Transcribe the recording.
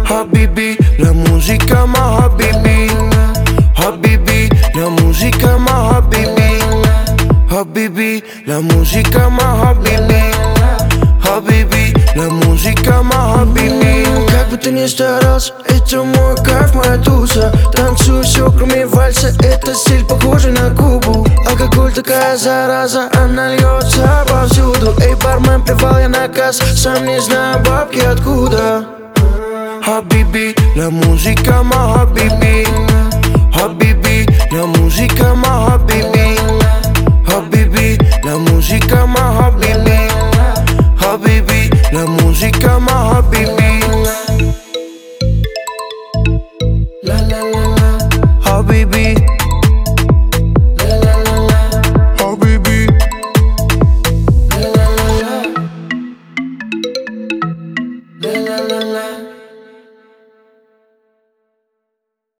Habibi, la musica ma Habibi. Habibi, la musica ma Habibi. Habibi, la musica ma Habibi. Habibi, la musica ma Habibi. Как бы ты ни старался, это мой кайф, моя туса. Танцую все, кроме вальса, это стиль похожий на Кубу. Алкоголь такая зараза, она льется повсюду. Эй, бармен, плевал я на газ, сам не знаю бабки откуда. Habibi, la musica ma Habibi. Habibi, la musica ma Habibi. Habibi, la musica ma Habibi.